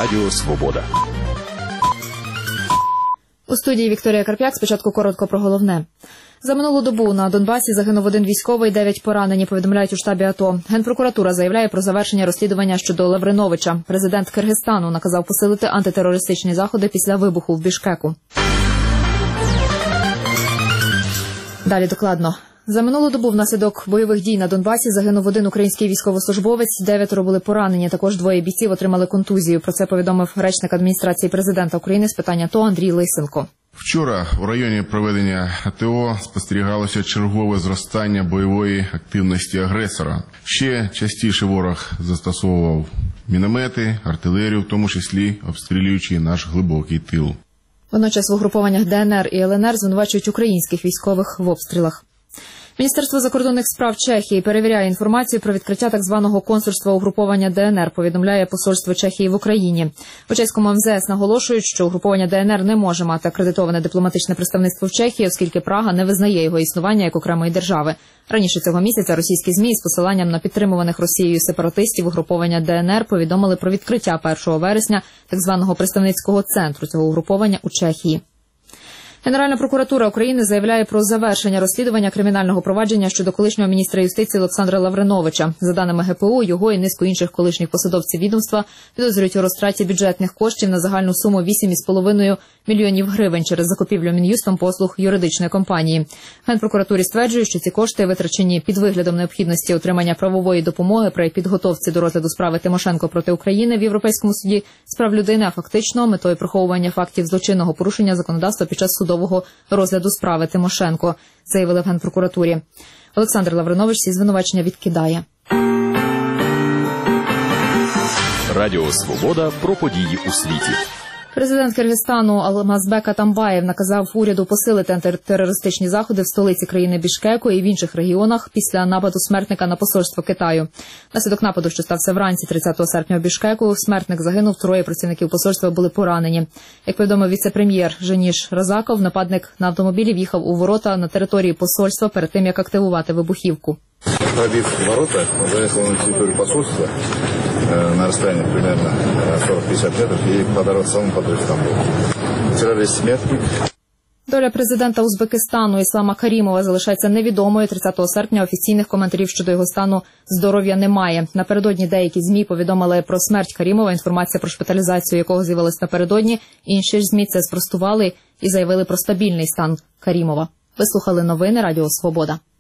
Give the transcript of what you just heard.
Радіо Свобода. У студії Вікторія Карп'як. Спочатку коротко про головне. За минулу добу на Донбасі загинув 1 військовий, 9 поранені, повідомляють у штабі АТО. Генпрокуратура заявляє про завершення розслідування щодо Лавриновича. Президент Киргизстану наказав посилити антитерористичні заходи після вибуху в Бішкеку. Далі докладно. За минулу добу внаслідок бойових дій на Донбасі загинув 1 український військовослужбовець, 9 були поранені. Також 2 бійців отримали контузію. Про це повідомив речник адміністрації президента України з питань АТО Андрій Лисенко. Вчора у районі проведення АТО спостерігалося чергове зростання бойової активності агресора. Ще частіше ворог застосовував міномети, артилерію, в тому числі обстрілюючи наш глибокий тил. Водночас в угрупованнях ДНР і ЛНР звинувачують українських військових в обстрілах. Міністерство закордонних справ Чехії перевіряє інформацію про відкриття так званого консульства угруповання ДНР, повідомляє посольство Чехії в Україні. У чеському МЗС наголошують, що угруповання ДНР не може мати акредитоване дипломатичне представництво в Чехії, оскільки Прага не визнає його існування як окремої держави. Раніше цього місяця російські ЗМІ з посиланням на підтримуваних Росією сепаратистів угруповання ДНР повідомили про відкриття 1 вересня так званого представницького центру цього угруповання у Чехії. Генеральна прокуратура України заявляє про завершення розслідування кримінального провадження щодо колишнього міністра юстиції Олександра Лавриновича. За даними ГПУ, його і низку інших колишніх посадовців відомства підозрюють у розтраті бюджетних коштів на загальну суму 8,5 мільйонів гривень через закупівлю Мін'юстом послуг юридичної компанії. Генпрокуратурі стверджують, що ці кошти витрачені під виглядом необхідності отримання правової допомоги при підготовці до розгляду справи Тимошенко проти України в Європейському суді з прав людини, а фактично метою приховування фактів злочинного порушення законодавства під час судового розгляду справи Тимошенко, заявили в Генпрокуратурі. Олександр Лавринович ці звинувачення відкидає. Радіо Свобода про події у світі. Президент Киргизстану Алмазбек Атамбаєв наказав уряду посилити антитерористичні заходи в столиці країни Бішкеку і в інших регіонах після нападу смертника на посольство Китаю. Внаслідок нападу, що стався вранці 30 серпня у Бішкеку, смертник загинув, 3 працівників посольства були поранені. Як повідомив віце-прем'єр Женіш Разаков, нападник на автомобілі в'їхав у ворота на території посольства перед тим, як активувати вибухівку. Пробив ворота, заїхав на територію посольства на розстоянні примерно 40-50 метрів і подарував самому подрив Стамбул. Вчора смертник. Доля президента Узбекистану Іслама Карімова залишається невідомою. 30 серпня офіційних коментарів щодо його стану здоров'я немає. Напередодні деякі ЗМІ повідомили про смерть Карімова. Інформація про шпиталізацію якого з'явилась напередодні. Інші ж ЗМІ це спростували і заявили про стабільний стан Карімова. Ви слухали новини Радіо Свобода.